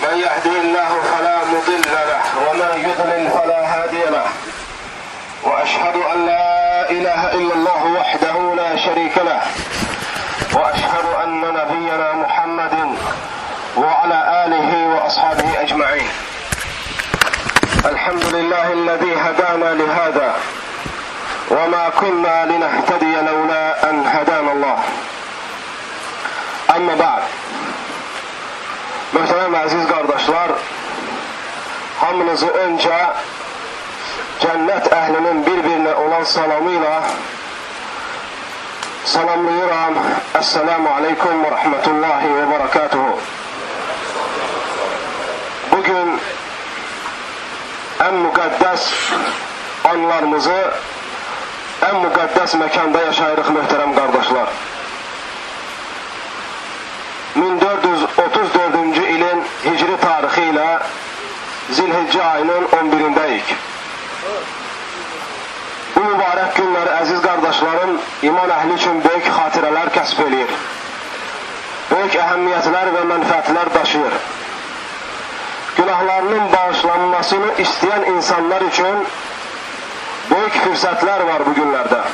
من يهدي الله فلا مضل له ومن يضلل فلا هادي له وأشهد أن لا إله إلا الله وحده لا شريك له وأشهد أن نبينا محمد وعلى آله وأصحابه أجمعين. الحمد لله الذي هدانا لهذا وما كنا لنهتدي لولا أن هدانا الله. Amma ba'd. Möhtərəm əziz qardaşlar, hamınızı öncə cənnət əhlinin bir-birinə olan salamıyla salamlayıram. Esselamu aleykum və rahmetullahi və barakatuhu. Bugün ən müqəddəs anlarımızı ən müqəddəs məkanda yaşayırıq möhtərəm qardaşlar. 1434-cü ilin hicri tarixi ilə Zilhiccə ayının 11-dəyik. Bu mübarək günlər əziz qardaşlarım iman əhli üçün böyük xatirələr kəsb edir. Böyük əhəmiyyətlər və mənfəətlər daşıyır. Günahlarının bağışlanmasını istəyən insanlar üçün böyük fürsətlər var bu günlərdə.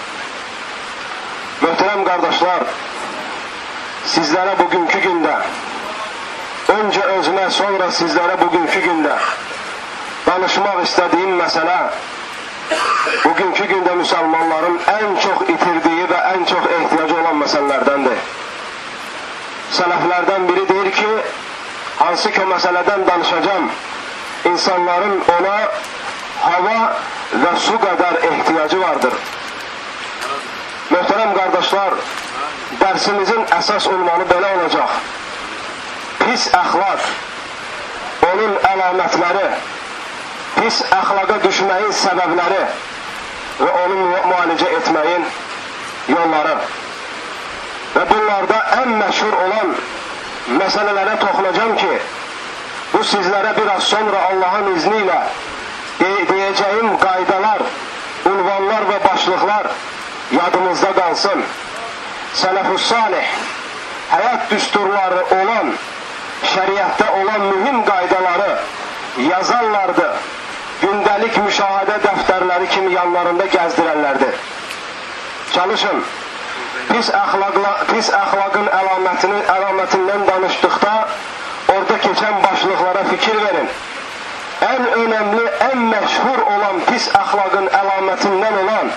Möhtərəm qardaşlar, sizlərə bugünkü gündə, öncə özümə, sonra sizlərə bugünkü gündə danışmaq istədiyim məsələ, bugünkü gündə müsəlmanların ən çox itirdiyi və ən çox ehtiyacı olan məsələlərdəndir. Sələflərdən biri deyir ki, hansı ki məsələdən danışacağım, insanların ona hava və su qədər ehtiyacı vardır. Möhtərəm qardaşlar, dərsimizin əsas ünvanı belə olacaq. Pis əxlaq, onun əlamətləri, pis əxlaqa düşməyin səbəbləri və onu müalicə etməyin yolları. Və bunlarda ən məşhur olan məsələlərə toxunacağım ki, bu sizlərə biraz sonra Allahın izni ilə deyəcəyim qaydalar, ünvanlar və başlıqlar yadımızda qalsın. Sələf-ü salih, həyat düsturları olan, şəriətdə olan mühüm qaydaları yazarlardı. Gündəlik müşahidə dəftərləri kimi yanlarında gəzdirənlərdir. Çalışın, pis əxlaqın əlamətindən danışdıqda orada keçən başlıqlara fikir verin. Ən önəmli, ən məşhur olan pis əxlaqın əlamətindən olan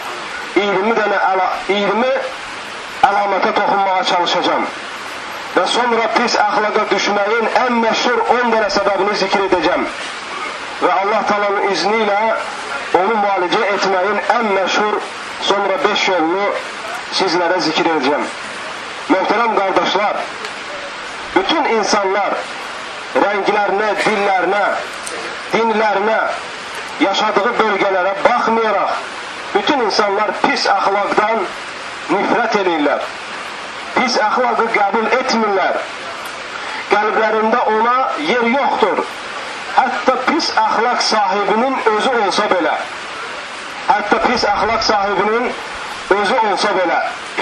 20 əlamətə toxunmağa çalışacağım. Və sonra pis əxlaqa düşməyin ən məşhur 10 dənə səbəbini zikr edəcəm. Və Allah Taala'nın izni ilə onu müalicə etməyin ən məşhur sonra 5 yolunu sizlərə zikr edəcəm. Möhtərəm qardaşlar, bütün insanlar rənglərinə, dillərinə, dinlərinə, yaşadığı bölgələrə baxmayaraq, bütün insanlar pis əxlaqdan nifrət edirlər. Pis əxlaqı qəbul etmirlər. Qəlblərində ona yer yoxdur. Hətta pis əxlaq sahibinin özü olsa belə. Hətta pis əxlaq sahibinin özü olsa belə.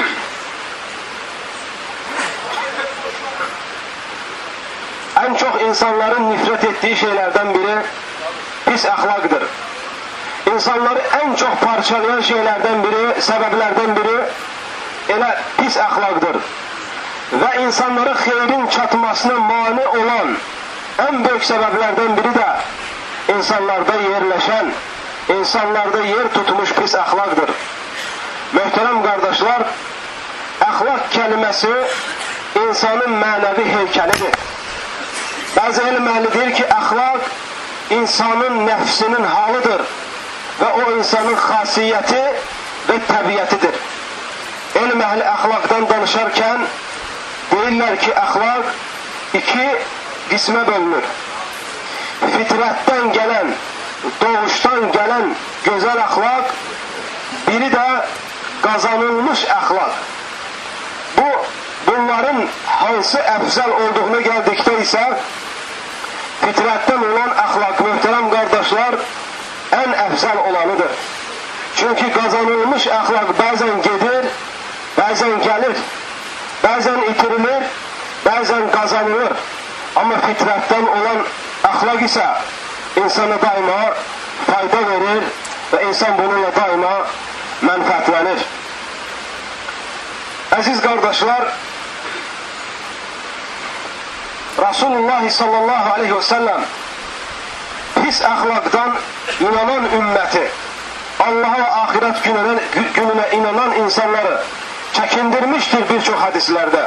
Ən çox insanların nifrət etdiyi şeylərdən biri pis əxlaqdır. İnsanları ən çox parçalayan şeylərdən biri, səbəblərdən biri elə pis əxlaqdır. Və insanlara xeyrin çatmasına mane olan ən böyük səbəblərdən biri də insanlarda yerləşən, insanlarda yer tutmuş pis əxlaqdır. Möhtərəm qardaşlar, əxlaq kəlməsi insanın mənəvi heykəlidir. Bəzi elm əhli deyir ki, əxlaq insanın nəfsinin halıdır və o insanın xasiyyəti və təbiətidir. Elm əhli əxlaqdan danışarkən deyirlər ki, əxlaq 2 qismə bölünür. Fitrətdən gələn, doğuşdan gələn gözəl əxlaq, biri də qazanılmış əxlaq. Bunların hansı əfzəl olduğuna gəldikdə isə fitrətdən olan əxlaq, möhtərəm qardaşlar, ən əfzəl olanıdır. Çünki qazanılmış əxlaq bəzən gedir, bəzən gəlir, bəzən itirilir, bəzən qazanılır. Amma fitrətdən olan əxlaq isə insana daima fayda verir və insan bununla daima mənfəətlənir. Əziz qardaşlar, Rasulullah sallallahu aleyhi və səlləm pis əxlaqdan inanan ümməti, Allah'a və axirət gününə inanan insanları çəkindirmişdir bir çox hədislərdə.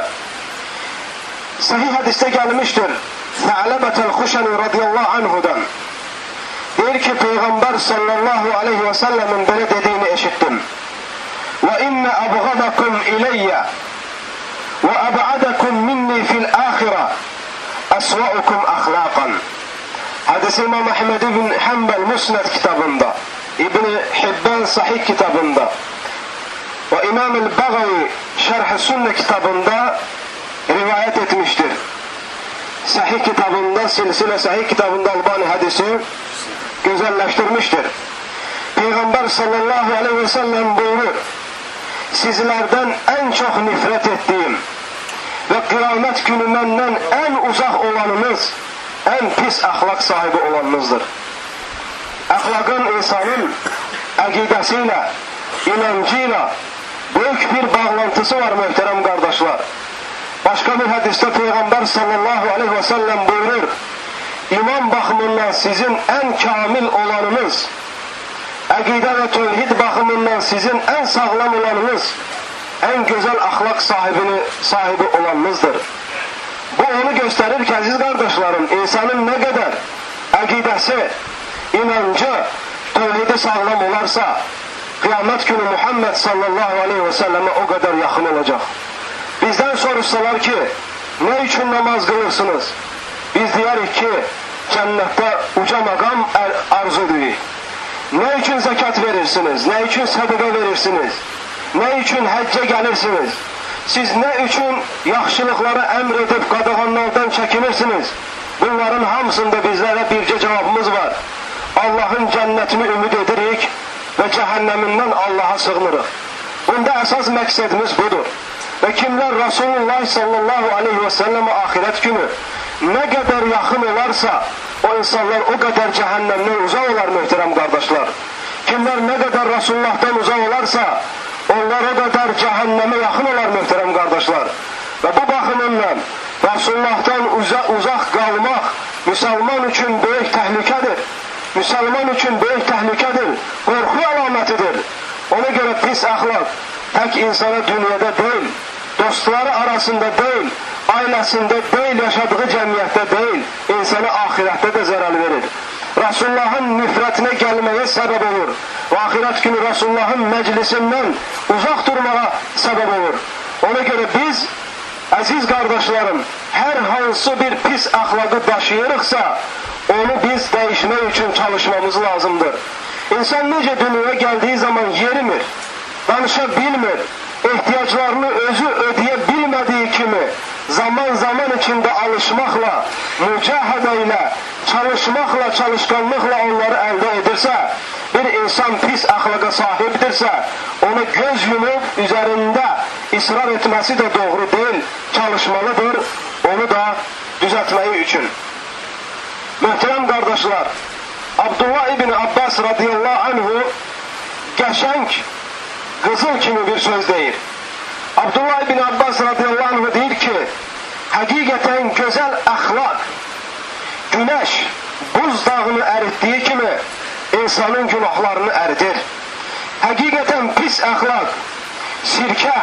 Sahih hədisdə gəlmişdir Tha'labətəl Xuşəni radiyallahu anhudan. Deyir ki, Peyğəmbər sallallahu aleyhi və səlləmin belə dediyini eşitdim. Və innə əbğadakum iləyyə və əb'adakum minni fil əxirə əsvəukum əxlaqan. Hədisi İmam Əhməd ibn Həmbəl Musnəd kitabında, İbn Hibban Sahih kitabında və İmam el-Bəğavi Şərh-i Sünnə kitabında rivayət etmişdir. Sahih kitabında, Silsilə Sahih kitabında Albani hədisi gözəlləşdirmişdir. Peyğəmbər sallallahu aleyhi və səlləm buyurur, sizlərdən ən çox nifrət etdiyim və qiyamət günü məndən ən uzaq olanınız, ən pis əxlaq sahibi olanınızdır. Əxlaqın insanın əqidəsi ilə, inancı ilə böyük bir bağlantısı var möhtərəm qardaşlar. Başqa bir hədisdə Peyğəmbər sallallahu aleyhi və səlləm buyurur, iman baxımından sizin ən kamil olanınız, əqidə və tövhid baxımından sizin ən sağlam olanınız, ən gözəl əxlaq sahibi olanınızdır. Bu onu göstərir ki, əziz qardaşlarım, insanın nə qədər əqidəsi, inancı, tövhidi sağlam olarsa, qiyamət günü Muhammed sallallahu aleyhi və səlləmə o qədər yaxın olacaq. Bizdən soruşsalar ki, nə üçün namaz qılırsınız? Biz deyərik ki, cənnətdə uca məqam arzu edirik. Nə üçün zəkat verirsiniz? Nə üçün sədaqə verirsiniz? Nə üçün həccə gəlirsiniz? Siz nə üçün yaxşılıqları əmr edib qadağanlardan çəkinirsiniz? Bunların hamısında bizlərə bircə cavabımız var. Allahın cənnətini ümid edirik və cəhənnəmindən Allaha sığınırıq. Bunda əsas məqsədimiz budur. Və kimlər Rasulullah sallallahu aleyhi və səlləmə axirət günü nə qədər yaxın olarsa, o insanlar o qədər cəhənnəmdən uzaq olar möhtərəm qardaşlar. Kimlər nə qədər Rasulullahdan uzaq olarsa, onlar o qədər cəhənnəmə yaxın olar möhtərəm qardaşlar. Və bu baxımından Rasulullahdan uzaq qalmaq müsəlman üçün böyük təhlükədir. Müsəlman üçün böyük təhlükədir, qorxu əlamətidir. Ona görə pis əxlaq tək insana dünyada deyil, dostları arasında deyil, ailəsində deyil, yaşadığı cəmiyyətdə deyil, insana axirətdə də zərər verir. Rasulullahın nifrətinə gəlməyə səbəb olur və axirət günü Rasulullahın məclisindən uzaq durmağa səbəb olur. Ona görə biz, əziz qardaşlarım, hər hansı bir pis əxlaqı daşıyırıqsa, onu biz dəyişmək üçün çalışmamız lazımdır. İnsan necə dünyaya gəldiyi zaman yerimir, danışa bilmir, ehtiyaclarını özü ödeyə bilmədiyi kimi zaman içində alışmaqla, mücahidə ilə, çalışmaqla, çalışqanlıqla onları əldə edirsə, bir insan pis əxlaqa sahibdirsə, onu göz yumub üzərində israr etməsi də doğru deyil, çalışmalıdır, onu da düzəltməyi üçün. Möhtərəm qardaşlar, Abdullah ibn Abbas radiyallahu anhu qəşəng, qızıl kimi bir söz deyir. Abdullah ibn Abbas radiyallahu anhu deyir ki, həqiqətən gözəl əxlaq günəş buz dağını əritdiyi kimi insanın günahlarını əridir. Həqiqətən pis əxlaq sirkə,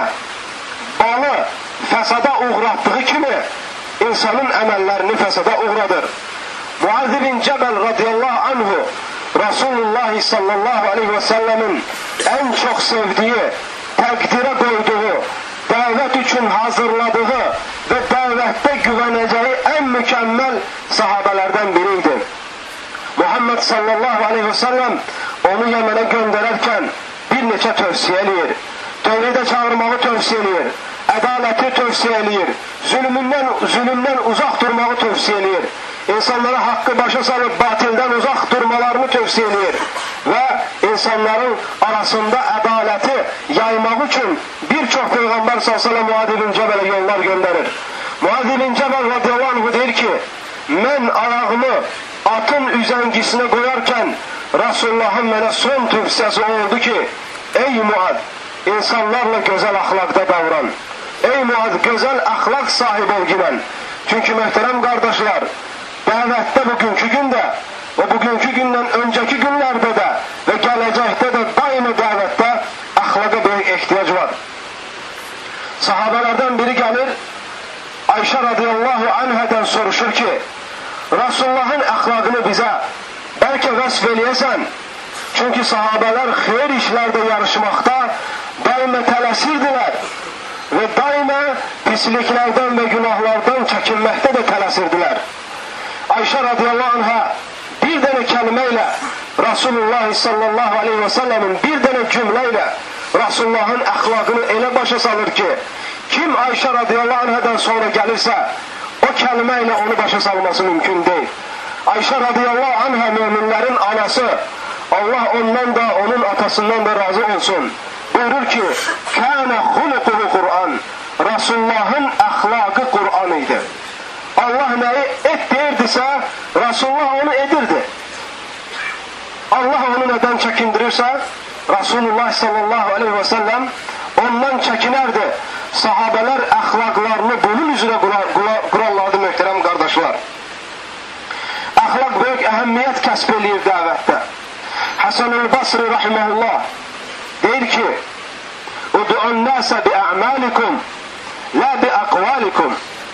balı fəsada uğratdığı kimi insanın əməllərini fəsada uğradır. Muaz ibn Cəbəl radiyallahu anhu Rasulullah sallallahu aleyhi və səlləmin ən çox sevdiyi, təqdirə qoyduğu, dəvət üçün hazırladığı və dəvətdə güvənəcəyi ən mükəmməl sahabələrdən biriydi. Muhammed sallallahu aleyhi və səlləm onu Yəmənə göndərərkən bir neçə tövsiyə eləyir. Tövhidə çağırmağı tövsiyə eləyir, ədaləti tövsiyə eləyir, zülmdən uzaq durmağı tövsiyə eləyir. İnsanlara haqqı başa salıb batildən uzaq durmalarını tövsiyə eləyir və insanların arasında ədaləti yaymaq üçün bir çox Peyğəmbər s.ə.v. Muad ibn Cəbələ yollar göndərir. Muaz ibn Cəbəl radiyallahu anh deyir ki, mən ayağımı atın üzəngisinə qoyarkən Rasulullahın mənə son tövsiyəsi oldu ki, ey Muaz, insanlarla gözəl əxlaqda davran. Ey Muaz, gözəl əxlaq sahibi ol gilən. Çünki möhtərəm qardaşlar, dəvətdə bugünkü gündə və bugünkü gündən öncəki günlərdə də və gələcəkdə də daimi dəvətdə əxlaqa böyük ehtiyac var. Sahabələrdən biri gəlir, Ayşə radiyallahu anhədən soruşur ki, Rasulullahın əxlaqını bizə bəlkə vəsf eləyəsən. Çünki sahabələr xeyir işlərdə yarışmaqda daima tələsirdilər və daima pisliklərdən və günahlardan çəkinməkdə də tələsirdilər. Ayşə radiyallahu anhə bir dənə kəlmə ilə Rasulullah sallallahu aleyhi və səlləmin bir dənə cümlə ilə Rasulullahın əxlaqını elə başa salır ki, kim Ayşə radiyallahu anhədən sonra gəlirsə, o kəlmə ilə onu başa salması mümkün deyil. Ayşə radiyallahu anhə müminlərin anası, Allah ondan da, onun atasından da razı olsun. Buyurur ki, kânə xuluquhu Kur'an. Rasulullahın əxlaqı Kur'an idi. Allah nəyi et deyirdisə, Rasulullah onu edirdi. Allah onu nədən çəkindirirsə, Rasulullah sallallahu aleyhi və səlləm ondan çəkinərdi. Sahabələr əxlaqlarını bunun üzrə qurarlardı möhtərəm qardaşlar. Əxlaq böyük əhəmmiyyət kəsb eləyir dəvətdə. Həsən-ül Basri rahiməhullah deyir ki, Udu'un nəsə bi'əməlikum, lə bi'əqvalikum.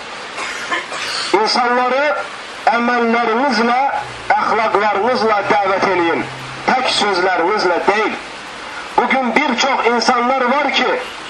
İnsanları əməllərinizlə, əxlaqlarınızla dəvət eləyin, tək sözlərinizlə deyil. Bugün bir çox insanlar var ki,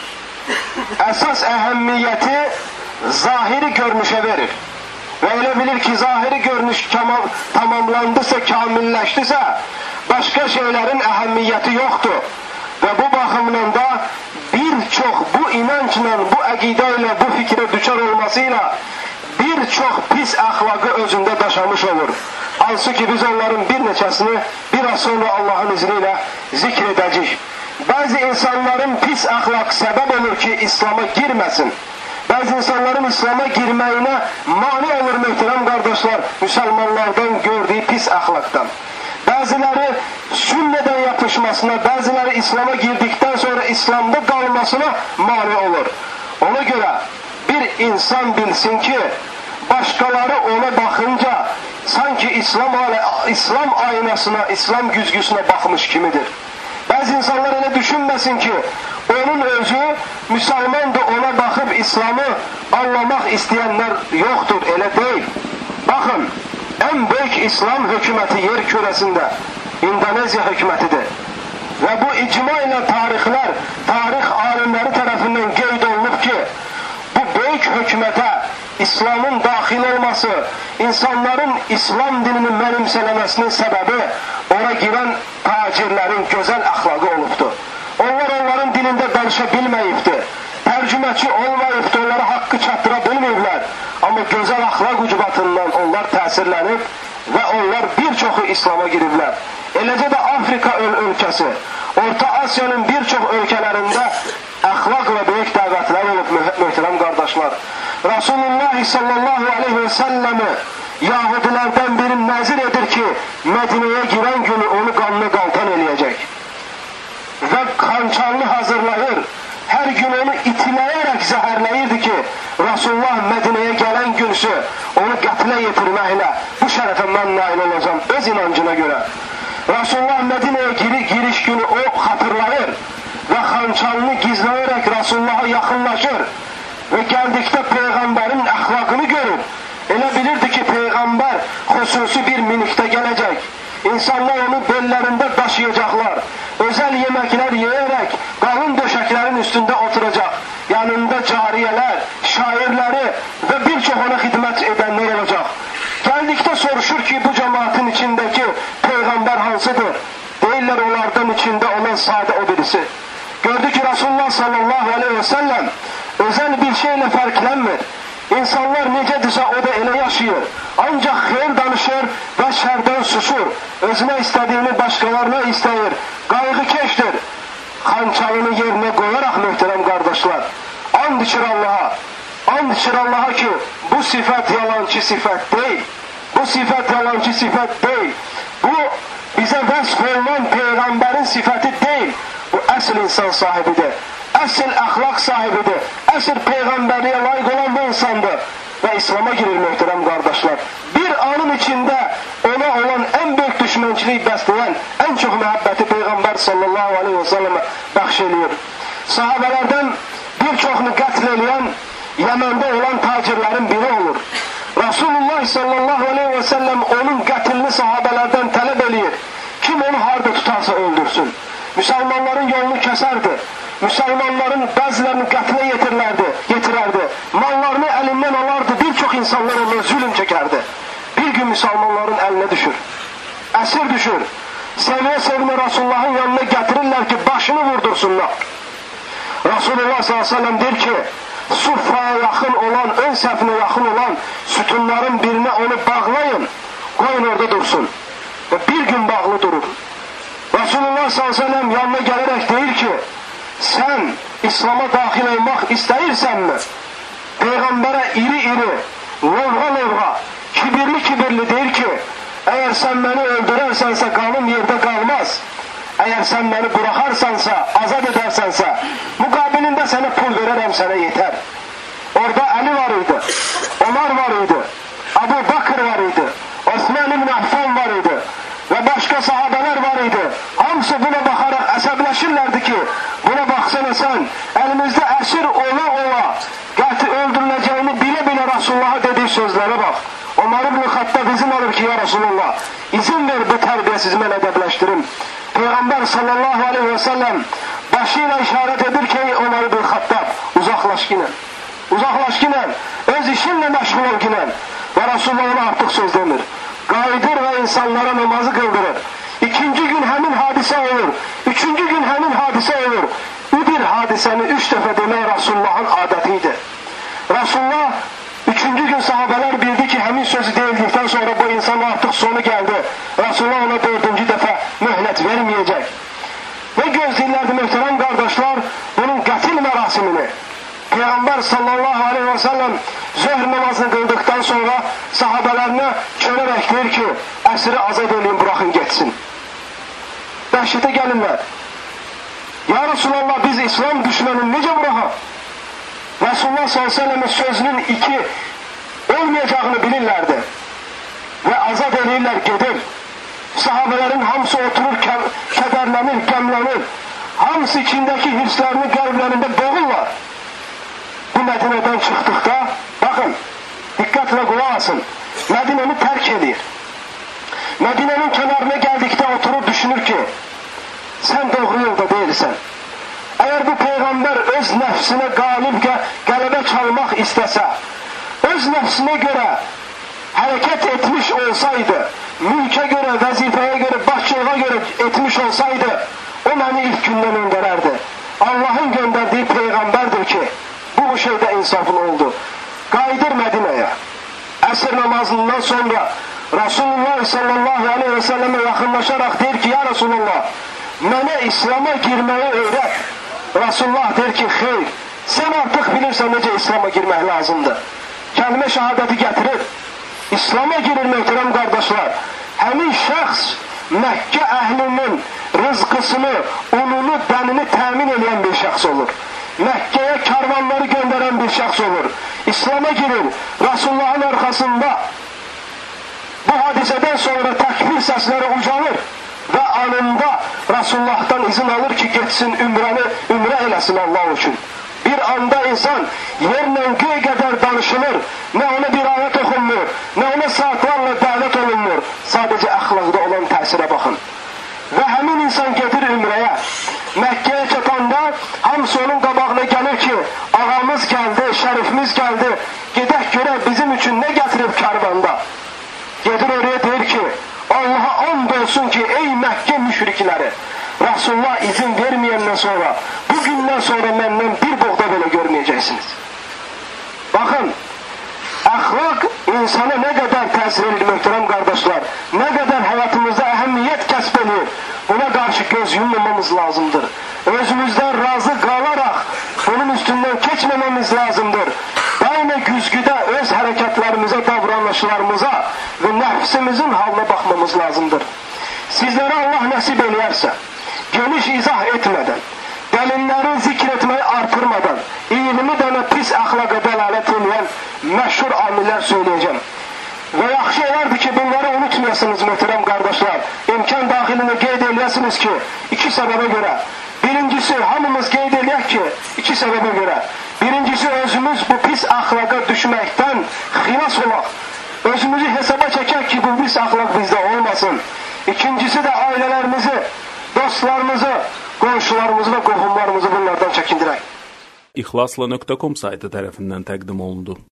əsas əhəmmiyyəti zahiri görünüşə verir. Və elə bilir ki, zahiri görünüş tamamlandısa, kamilləşdisə, başqa şeylərin əhəmmiyyəti yoxdur. Və bu baxımdan da bir çox bu inancla, bu əqidə ilə, bu fikrə düçar olmasıyla bir çox pis əxlaqı özündə daşamış olur. Hansı ki, biz onların bir neçəsini biraz sonra Allahın izni ilə zikr edəcəyik. Bəzi insanların pis əxlaq səbəb olur ki, İslam'a girməsin. Bəzi insanların İslam'a girməyinə mani olur möhtərəm qardaşlar, müsəlmanlardan gördüyü pis əxlaqdan. Bəziləri sünnədən yapışmasına, bəziləri İslam'a girdikdən sonra İslam'da qalmasına mani olur. Ona görə bir insan bilsin ki, başqaları ona baxınca sanki İslam aynasına, İslam güzgüsünə baxmış kimidir. Bəzi insanlar elə düşünməsin ki, onun özü müsəlmandır, ona baxıb İslamı anlamaq istəyənlər yoxdur, elə deyil. Baxın, ən böyük İslam hökuməti yer kürəsində İndoneziya hökumətidir. Və bu icma ilə tarix alimləri tərəfindən qeyd olunub ki, bu böyük hökumətə İslamın daxil olması, insanların İslam dininin mənimsələməsinin səbəbi ora girən tacirlərin gözəl əxlaqı olubdur. Onlar onların dilində danışa bilməyibdir, tərcüməçi olmayıbdır, onlara haqqı çatdıra bilməyiblər. Amma gözəl əxlaq ucbatından onlar təsirlənib və onlar bir çoxu İslam'a giriblər. Eləcə də Afrika ölkəsi, Orta Asiyanın bir çox ölkələrində əxlaqla böyük dəvətlər olub möhtərəm qardaşlar. Rasulullah sallallahu aleyhi və səlləmi Yahudilərdən biri nəzir edir ki, Mədinəyə girən günü onu qanlı qaltan eləyəcək. Və xançarlı hazırlayır, hər gün onu itiləyərək zəhərləyirdi ki, Rasulullah Mədinəyə gələn günüsü onu qətlə yetirməklə bu şərəfə mən nail olacam öz inancına görə. Rasulullah Mədinəyə giriş günü o xatırlayır və xançarını gizləyərək Rasulullah'a yaxınlaşır və gəldikdə Peyğəmbərin əxlaqını görür. Elə bilirdi ki, Peyğəmbər xüsusi bir minikdə gələcək. İnsanlar onu bellərində daşıyacaqlar. Özəl yeməklər yeyərək qalın döşəklərin üstündə oturacaq. Yanında cariyələr, şairləri və bir çox ona xidmət edənlər olacaq. Gəldikdə soruşur ki, bu cəmaatın içindəki Peyğəmbər hansıdır? Deyirlər, onlardan içində olan sadə o birisi. Gördü ki, Rasulullah sallallahu aleyhi və səlləm özəl bir şeylə fərqlənmir. İnsanlar necədirsə o da elə yaşayır. Ancaq xeyir danışır və şərdən susur. Özünə istədiyini başqalarına istəyir. Qayğı keşdir. Xançalını yerinə qoyaraq möhtərəm qardaşlar, and içir Allaha. And içir Allah'a ki bu sifət yalancı sifət deyil. Bu sifət yalancı sifət deyil. Bu bizə vəsf olunan Peyğəmbərin sifəti deyil. Bu əsl insan sahibidir. Əsl əxlaq sahibidir. Əsl Peyğəmbərliyə layiq olan bu insandır. Və İslam'a girir möhtərəm qardaşlar. Bir anın içində ona olan ən böyük düşmənçilik bəsləyən, ən çox məhəbbəti Peyğəmbər sallallahu aleyhi və səlləmə bəxş eləyir. Sahabələrdən bir çoxunu qətl eləyən Yəməndə olan tacirlərin biri olur. Rasulullah sallallahu aleyhi və səlləm onun qətlini sahabələrdən tələb eləyir. Kim onu harada tutarsa öldürsün. Müsəlmanların yolunu kəsərdi. Müsəlmanların bəzilərini qətlə yetirərdi. Mallarını əlindən alardı. Bir çox insanlar ondan zülüm çəkərdi. Bir gün müsəlmanların əlinə düşür. Əsir düşür. Seviyə-sevinə Rasulullahın yanına gətirirlər ki, başını vurdursunlar. Rasulullah sallallahu aleyhi ve sellem deyir ki, Suffaya yaxın olan, ön səfinə yaxın olan sütunların birinə onu bağlayın, qoyun orada dursun. Və bir gün bağlı durur. Rasulullah sallallahu aleyhi ve sellem yanına gələrək deyir ki, sən İslam'a daxil olmaq istəyirsənmi? Peyğəmbərə iri-iri, lovğa-lovğa, kibirli-kibirli deyir ki, əgər sən məni öldürərsənsə qanım yerdə qalmaz. Əgər sən məni buraxarsansa, azad edərsənsə, müqabilində sənə pul verərəm, sənə yetər. Orada Əli var idi, Ömər var idi, Abu Bakr var idi, Osman ibn Affan var idi və başqa sahabələr var idi. Hamısı buna baxaraq əsəbləşirlərdi ki, buna baxsana sən, əlimizdə əsir ola-ola, qəti öldürüləcəyini bilə-bilə Rasulullah'a dediği sözlərə bax. Ömər ibn Xattab izin alır ki, ya Rasulullah, izin ver bu tərbiyəsizi mən ədəbləşdirim. Peyğəmbər sallallahu aleyhi və səlləm başı ilə işarət edir ki, Ömər ibn Xattab, uzaqlaş ginən, öz işinlə məşğul ol ginən. Və Rasulullah ona artıq söz demir. Qayıdır və insanlara namazı qıldırır. İkinci gün həmin hadisə olur. Üçüncü gün həmin hadisə olur. Bir hadisəni 3 dəfə demək Rasulullahın adəti idi. Rasulullah üçüncü gün sahabələr bildi ki, həmin sözü deyildikdən sonra bu insan artıq sonu gəldi. Rasulullah ona 4-cü dəfə möhlət verməyəcək. Və gözləyirlərdi möhtərəm qardaşlar bunun qətil mərasimini. Peyğəmbər sallallahu aleyhi və səlləm zöhr namazını qıldıqdan sonra sahabələrinə çörərək deyir ki, əsiri azad edin, buraxın getsin. Dəhşətə gəlirlər. Ya Resulallah, biz İslam düşmənini necə buraxaq? Resulullah sallallahu aleyhi ve sellem'in sözünün 2 olmayacağını bilirlerdi. Ve azad edirlər, gedir. Sahabelerin hamısı oturur, kədərlənir, qəmlənir. Hamısı içindeki hirslərini qəlblərində boğurlar. Bu Mədinədən çıxdıqda, baxın, diqqətlə qulaq asın, Mədinəni tərk edir. Mədinənin kənarına gəldikdə oturub düşünür ki, sən doğru yolda deyilsən. Əgər bu Peyğəmbər öz nəfsinə qələbə çalmaq istəsə, öz nəfsinə görə hərəkət etmiş olsaydı, mülkə görə, vəzifəyə görə, başçılığa görə etmiş olsaydı, o məni ilk gündən öndərərdi. Allahın göndərdiyi Peyğəmbərdir ki, bu şeydə insafın oldu. Qayıdır Mədinəyə. Əsr namazından sonra Rasulullah sallallahu aleyhi və səlləmə yaxınlaşaraq deyir ki, ya Rasulullah, mənə İslam'a girməyi öyrət. Rasulullah deyir ki, xeyr, sən artıq bilirsən necə İslam'a girmək lazımdır. Kəlmə şəhadəti gətirir. İslam'a girir möhtərəm qardaşlar. Həmin şəxs Məkkə əhlinin rızqısını, ununu, dənini təmin edən bir şəxs olur. Məkkəyə karvanları göndərən bir şəxs olur. İslam'a girir. Rasulullahın arxasında bu hadisədən sonra təkbir səsləri ucanır və anında Rasulullah'tan izin alır ki, getsin ümrə eləsin Allah üçün. Bir anda insan yerlə göy qədər danışılır. Nə ona bir ayət oxunmur, nə ona saatlarla dəvət olunmur. Sadəcə əxlaqda olan təsirə baxın. Və həmin insan gedir ümrəyə. Məkkəyə çatanda hamısı onun qabağına gəlir ki, ağamız gəldi, şərifimiz gəldi, gedək görək bizim üçün nə gətirib karvanda. Gedir oraya deyir ki, Allaha and olsun ki, ey Məkkə müşrikləri, Rasulullah izin verməyəndən sonra, bugündən sonra məndən bir boğda belə görməyəcəksiniz. Baxın, əxlaq insana nə qədər təsir edir möhtərəm qardaşlar, nə qədər həyatımızda əhəmiyyət kəsb edir, buna qarşı göz yummamamız lazımdır. Özümüzdən razı qalaraq bunun üstündən keçməməmiz lazımdır. Daima davranışlarımıza və nəfsimizin halına baxmamız lazımdır. Sizlərə Allah nəsib eləyərsə, geniş izah etmədən, dəlilləri zikr etməyi artırmadan, 20 dənə pis əxlaqa dəlalət edən məşhur amillər söyləyəcəm. Və yaxşı olardı ki, bunları unutmayasınız möhtərəm qardaşlar. İmkan daxilini qeyd eləyəsiniz ki, 2 səbəbə görə. Birincisi, hamımız qeyd eləyək ki, 2 səbəbə görə. Birincisi, özümüz bu pis əxlaqa düşməkdən xilas olaq. Özümüzü hesaba çəkək ki, bu pis əxlaq bizdə olmasın. İkincisi də ailələrimizi, dostlarımızı, qonşularımızı və qohumlarımızı bunlardan çəkindirək. İxlasla.com saytı tərəfindən təqdim olundu.